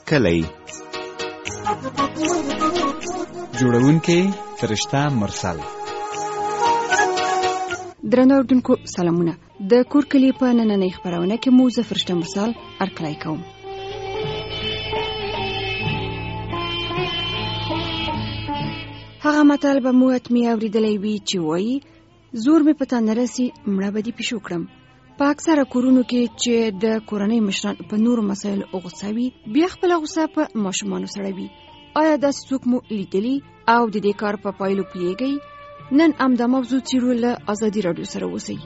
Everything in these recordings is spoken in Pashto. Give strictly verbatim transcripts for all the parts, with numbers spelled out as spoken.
کلی. جوړونکی فرشته مرسل. درنو اوردونکو سلامونه. د کور کلی په نننۍ خبرونه کې مو زه فرشته مرسل ارکلای کوم. هغه متل به مو اتمی اوریدلی وي چې وایي زور مې پتا نه رسي مړه به دې پیشو کړم. په اکثره کورونو کې چې د کورنۍ مشران په نورو مسایلو غوسه وي بیا خپله غوسه په ماشومانو سره وي. آیا داسې څوک مو لیدلی او د دې کار په پایلو پوهیږئ؟ نن همدا موضوع څیړو له ازادي راډیو سره اوسئ.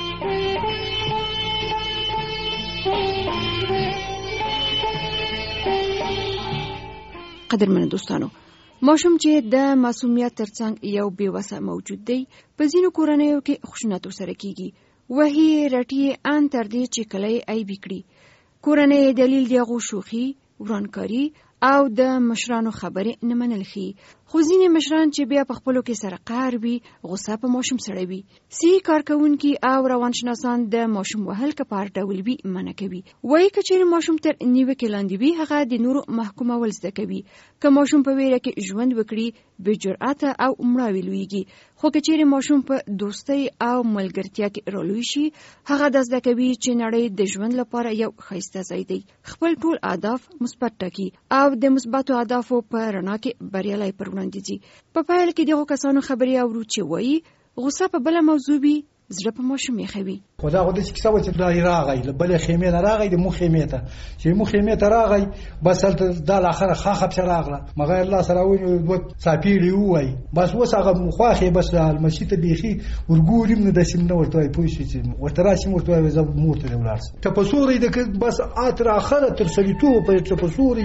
قدرمنو دوستانو، ماشوم چې د معصومیت ترڅنګ یو بېوسه موجود دی په ځینو کورنیو کې خشونت ورسره کیږي. وهي رټي ان تر دې چې کلی عیبي کړي. کورنۍ دلیل دی هغو شوخي، ورانکاري او د مشرانو خبرې نه منل ښي. خو ځینې مشران چې بیا په خپلو کې سره قهر وي غوسه په ماشوم سره وي. صحي کارکوونکي او روانشناسان د ماشوم وهل که په هر ډول وي منع کوي. وایي که چیرې ماشوم تر نیوکې لاندې وي هغه د نورو محکومول زده کوي. که ماشوم په ویره کې ژوند وکړي بې جرأته او مړاوي لویږي. خو که چیرې ماشوم په دوستۍ او ملګرتیا کې رالوی شي هغه د زده کوي چې نړۍ د ژوند لپاره یو ښایسته ځای دی. خپل ټول اهداف مثبت ټاکي او د مثبتو اهدافو په رڼا کې بریالی پر وړاندې ځي. په پایل کې دغو کسانو خبرې اورو چې وایي غوسه په بله موضوع وي زړه په ماشوم یخوي. خو دا خو داسې کیسه وه چې پلار یې راغی له بلې خیمې نه راغی د مو خیمې ته چې مو خیمې ته راغی بس هلته دا له آخره خاخه پسې راغله مغه یې الله سره ونیو دوه څاپېړې ووایي بس اوس هغه خواښې بس المسي ته بیخي ورګوري هم نه داسې نه ورته وایي پوه شوې چې ورته راشي م ورته وایي زه مور ته دې ولاړ شم. ټپسوری د بس تر آخره تر سړیتوبه پورې ټپسوری.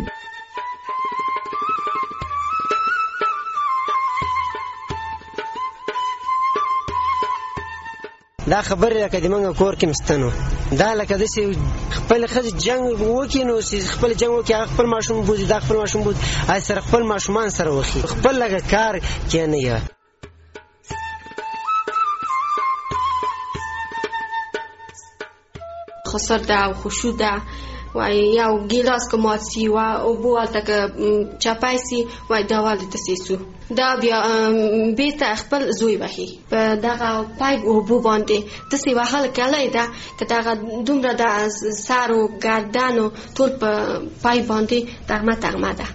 دا خبر لکه د منګه کور کې مستنو دا لکه داسې خپل ښځې جنګ وکړي نو چې خپل جنګ وکړي هغه خپل ماشوم بوځي دا خپل ماشوم بوځي هغه سره خپل ماشومان سره وخي خپل لکه کار کې نه یې خسر ده او خوشو ده و یو ګیلاس که مات سي و اوبه هلته که چپی سي وایي دا ولې داسې سو دا بیا بېرته خپل زوی وهي په دغه پایپ اوبو باندې داسې وهل کلی ده که دغه دومره د سر و ګردن و ټول په پایپ باندې تغمه تغمه ده.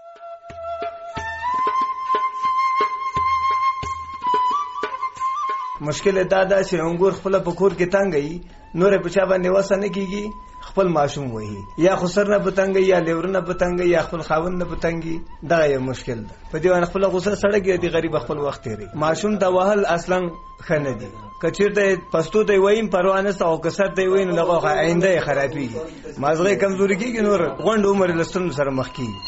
مشکل دا ده چې انګور خپله په کور کې تنګوي نورې په چا باندې وسه نه کېږي خپل ماشوم وهي یا خسر نه پتنګي یا لیور نه پتنګي یا خپل خاوند نه پتنګي دا یو مشکل ده. په دې باندې خپل غوسه سړګي دی غریب خپل وخت تیری ماشوم ته وهل اصلا خنه دي کچیر ته پښتو دی ویم پروانه او کسر دی وین لغه آینده خرابي مازغه کمزوري کیږي نور غوند عمر لستون سره مخ کیږي.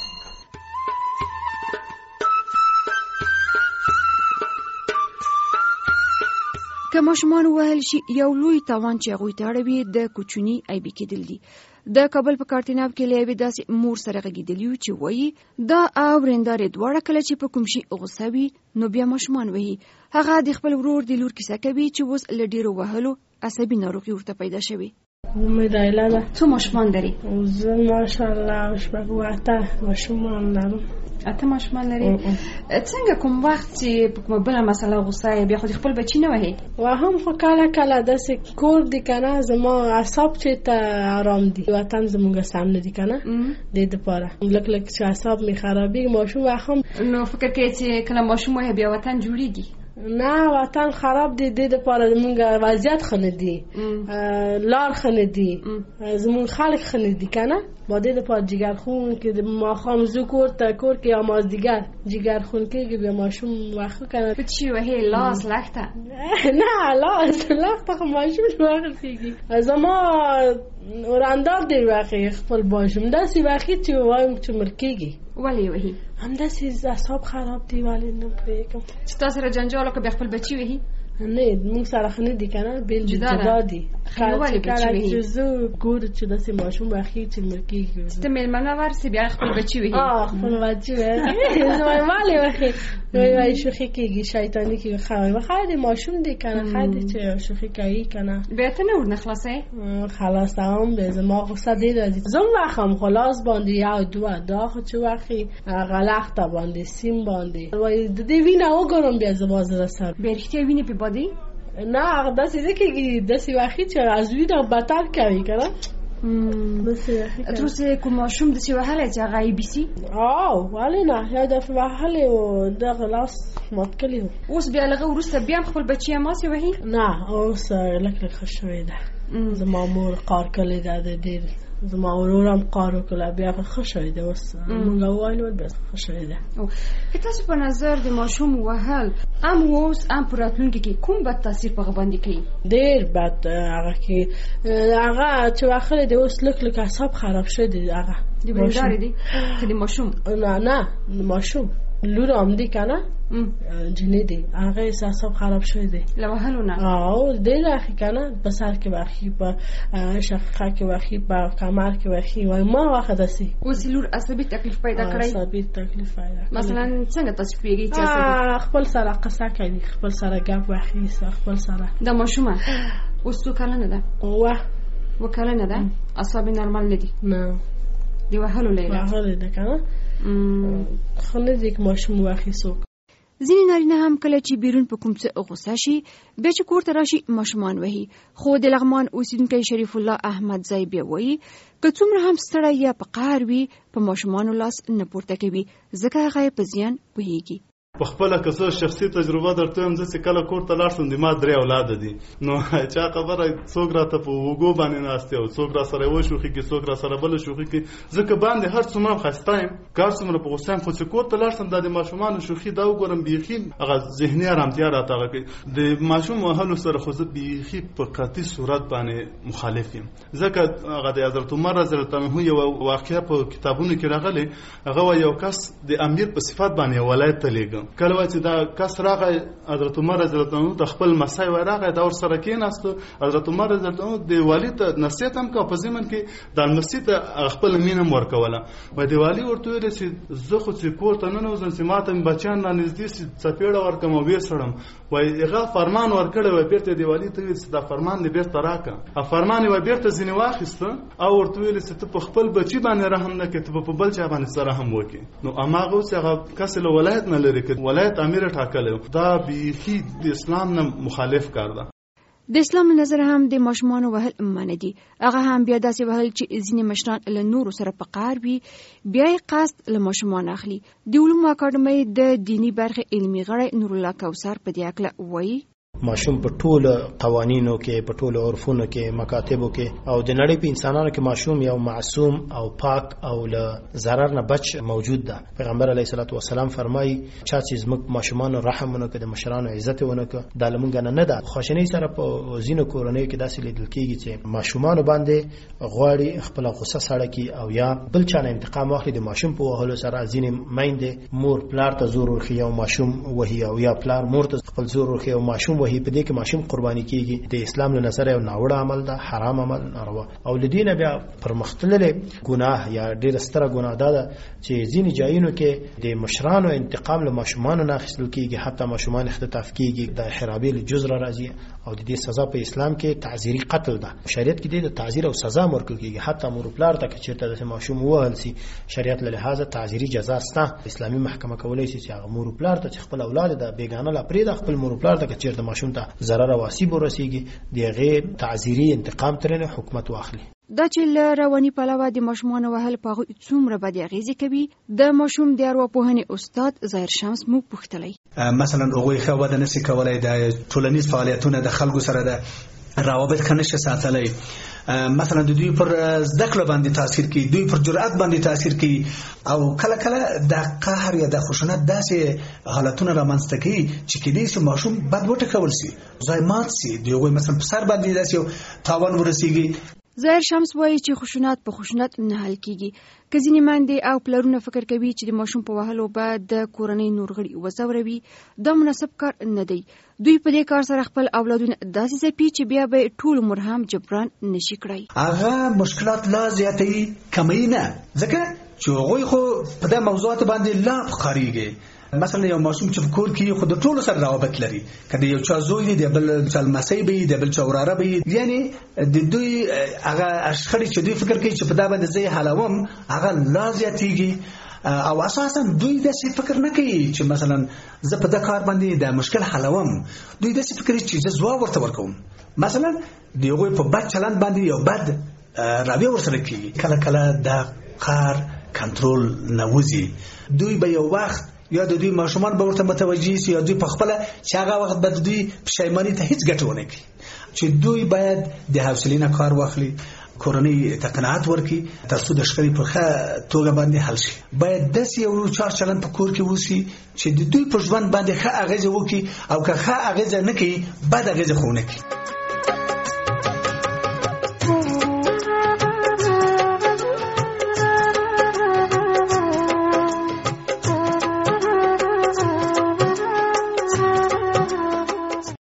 که ماشومان وهل شي یو لوی تاوان چې هغوی ته اړوي د کوچني عیبي کېدل دي. د کابل په کارتیناب کې له یوې داسې مور سره غږېدلي وو چې وایي دا اورېندارې دواړه کله چې په کوم شي غوسه وي نو بیا ماشومان وهي. هغه د خپل ورور د لور کیسه کوي چې اوس له ډېرو وهلو عصبي ناروغي ورته پیدا شوې. امید ایله ده. څو ماشومان لري؟ زه ماشاءالله شپږ اته ماشومان لرم. اته ماشومان لري؟ څنګه کوم وخت چې په کومه بله مسله غوسه یې بیا خو د خپل بچي نه وهې؟ وهم خو کله کله داسې کور دی که نه زما اعصاب چې ته ارام دي وطن زموږ سم نه دي که نه دې دپاره لږ لږ چې اعصاب مې خرابېږي ماشوم وهم نو فکر کوې چې کله ماشوم وهې بیا وطن جوړېږي؟ نه وطن خراب دی دې دپاره زمونږ وضعیت ښه نه دي لار ښه نه دي زمونږ خلک ښه نه دي که نه با دې دپاره جګرخون کې د ماښام زو کور ته کور کې یا مازدیګر جګرخون کېږي بیا ماشوم وښه که نه په چی وهې لاس لخته نه لاس لخته خو ماشوم وښل کېږي زما ورندار دی وښې خپل ماشوم داسې وښي چې وایم چې مړ کېږي. ولې وهي؟ همداسې اعصاب خراب دي ولې نه پوهېږم چې تا سره جنجال وکړه بیا خپل بچي وهي؟ نه موږ سره ښه نه دي که نه بېل جدا دي ولې بچي وهي چې زه ګور چې داسې ماشوم واخی چې مرکیږي ته مېلمانه ورسې بیا خپل بچي وهي اه خپل بچي وهي زما مالې وهي وای وای شوخی کېږي شیطانی کېږي خوای وخای د ماشوم دی کنه خای چې شوخی کوي کنه بیا ته نه ور نخلاصې خلاص هم به زما غوسه دی راځي زم واخم خلاص باندې یو دوه دا خو چې واخی غلط باندې سیم باندې وای د دې وینه وګورم بیا زما زړه سر بیا رښتیا وینې په بادي نه هغه داسې نه کېږي داسې واخی چې از وینه بدتر کوي کنه تر اوسه کوم ماشوم داسې وهلی چې هغه یې بیسي او ولې نه یو دفعه وهلی و دغه لاس مات کړی و اوس بیا لږه وروسته بیا هم خپل بچي هماسې وهي نه اوس لږ لږ ښه شوې ده زما مور قار کړې ده د ډېر زما ورورم قار وکړه بیا ښه شوې ده اوس مونږ وویل بیا ښه شوې ده که تاسو په نظر د ماشوم وهل هم اوس هم په راتلونکي کې کوم بد تاثیر په هغه باندې کوي ډېر بد هغه کې هغه چې وهلی دی اوس لږ لږ اعصاب خراب شوی دی هغه د بریندارې دی که د ماشوم نه نه د ماشوم لور هم دی که نه جنې دی هغه اعصاب خراب شوی دی له وهلو نه او ډېر اخي که نه په سر کې وخي په شقیقه کې وخي په کمر کې وخي وای ما واخه داسې اوس لور عصبي تکلیف پیدا کړی عصبي تکلیف پیدا مثلا څنګه تاسو پوهېږئ چې عصبي خپل سره قصه کوي خپل سره ګپ وخي خپل سره د ماشومه اوس څو کلنه ده اوه اوه کلنه ده اعصاب یې نورمال نه دي نه د وهلو له علت وهلو ده که نه ښه نه دی که ماشوم واخي څوک ځینې نارینه هم کله چې بیرون په کوم څه غوسه شي بیا چې کور ته راشي ماشومان وهي خو د لغمان اوسیدونکی شریف الله احمد ځای بیا وایي که څومره هم ستړی یا په قهر وي په ماشومانو لاس نه پورته کوي ځکه هغه یې په زیان پوهېږي په خپله که څه شخصي تجربه درته وایم زه چې کله کور ته لاړ شم د ما درې اولاده دي نو چا خبره څوک راته په اوږو باندې ناست دی او څوک را سره یوه شوخي کړي څوک را سره بله شوخي کړي زه که باندې هر څومره ښایسته یم که هر څومره په غوسه یم خو چې کور ته لاړ شم دا د ماشومانو شوخي دا وګورم بیخي هغه ذهني ارامتیا راته هغه کوي د ماشوم وهلو سره خو زه بیخي په قطعي صورت باندې مخالف یم ځکه هغه د حضرت عمر رضی الله عنه یوه واقعه په کتابونو کې راغلې هغه وایي یو کس د امیر په صفت باندې ولایت ته لیږه کله وایي چې دا کس راغی حضرت عمر رضی الله عنه د خپل مسای وای راغی دا ورسره کېناست حضرت عمر رضی الله عنه د والي ته نصیحت هم کوه په ضمن کې د لمسي ته خپل مینه هم ورکوله وایي د والي ورته ویل چې زه خو چې کور ته ننوځم چې ما ته مې بچیان رانږدې سي څپېړه ورکړم او ویې سړم وایي هغه فرمان ورکړی وایي بېرته د والي ته ویل چې دا فرمان دې بېرته راکړه او فرمان یې وایي بېرته ځینې واخیسته او ورته ویل چې ته په خپل بچي باندې رحم نه کوې ته په بل چا باندې سره رحم وکړې نو هماغه اوس هغه کس له ولایت نه لرې کړ ولایت امیر ټاکلی دا بیخي د اسلام نه مخالف کار ده د اسلام نظر هم د ماشومانو وهل منع دي هغه هم بیا داسې وهل چې ځینې مشران له نورو سره په قهر وي بیا یې قصد له ماشومان اخلي د علومو اکاډمۍ د دیني برخې علمي غړی نورالله کوثر په دې هکله وایي ماشوم په ټولو قوانینو کې په ټولو عرفونو کې مکاتبو کې او د نړۍ په انسانانو کې ماشوم یو معصوم او پاک او له ضرر نه بچ موجود ده پیغمبر علیه الصلاۃ والسلام فرمایي چا چې زموږ ماشومان رحم ونه کړي د مشرانو عزت ونه کړي د لمونګ نه نه ده خوشنۍ سره په زینو کورنۍ کې داسې لیدل کېږي چې ماشومان باندې غواړي خپل غوسه سره کی او یا بل چا نه انتقام واخلي د ماشوم په وهلو سره ځینې میندې مور پلار ته زور ورخي او ماشوم وهي او یا پلار مور ته خپل زور ورخي او ماشوم وهي په دې کې ماشوم قرباني کیږي د اسلام له نظر یو ناوړه عمل ده حرام عمل ناروا او لدینه بیا پرمختللې ګناه یا ډېر ستره ګناه ده چې ځینې ځایونو کې د مشرانو انتقام له ماشومان نه اخیستل کیږي حتی ماشومان اختطاف کیږي د حرابیل جزر راځي او د دې سزا په اسلام کې تعزیری قتل ده شریعت کې د تعزیر او سزا ورکول کیږي حتی مور پلار ته چې چیرته د ماشوم وهل سي شریعت له لحاظه تعزیری جزا سته اسلامي محکمه کولای شي چې هغه مور پلار ته خپل اولاد د بیگانه لا پرې د خپل مور پلار ته چې چیرته ماشوم ته ضرر او آسیب ورسیږي دغه تعزیری انتقام ترنه حکومت واخلي دا چې له رواني پلوه د ماشومان وهل په هغوی څومره بد اغېزې کوي د ماشوم د ارواپوهنې استاد ظاهر شمس موږ پوښتلی مثلا هغوی ښه وده نشي کولی د ټولنیز فعالیتونه د خلکو سره د روابط ښه نشي ساتلی مثلا د دوی پر زده کړه باندې تاثیر کوي دوی پر جرأت باندې تاثیر کوي او کله کله د قهر یا د خشونت داسې حالتونه رامنځته کوي چې کېدای شي ماشوم بد وټکول شي ځای مات شي د هغوی مثلا په سر باندې داسې تاوان ورسیږي ظاهر شمس وایي چې خشونت په خشونت نه حل کیږي. که ځینې میندې او پلرونه فکر کوي چې د ماشوم په وهلو به د کورنۍ نور غړي وځوروي، دا مناسب کار نه دی. دوی په دې کار سره خپل اولادونه داسې ځپي چې بیا به ټول عمر هم جبران نشي کړی. هغه مشکلات لا زیاتوي کموي نه، ځکه چې هغوی خو په دې موضوعات باندې لا ښکارېږي. مثلا یو ماشوم چې په کور کې خو د ټولو سره روابط لري، که د یو چا زوی دی د بل چا لمسی به وي د بل چا وراره به وي، یعنې د دوی هغه شخړې چې دوی فکر کوي چې په دا باندې زه یې حلوم هغه لا زیاتېږي. او اساسا دوی داسې فکر نه کوي چې مثلا زه په دا کار باندې د مشکل حلوم، دوی داسې فکر کوي چې زه ځواب ورته ورکوم. مثلا د هغوی په بد چلند باندې یو بد رویه ورسره کېږي، کله کله دا کار کنټرول نه وځي. دوی به یو وخت یا د دوی ماشومان به ورته متوجه شي یا دوی په خپله چې هغه وخت به د دوی پښیماني ته هیڅ ګټه ونه کړي، چې دوی باید د حوصلې نه کار واخلي، کورنۍ ته قناعت ورکړي تر څو د شخړې په ښه توګه باندې حل شي. باید داسې یو چار چلند په کور کې وشي چې د دوی په ژوند باندې ښه اغېزه وکړي، او که ښه اغېزه نه کوي بد اغېزه خو ونه کړي.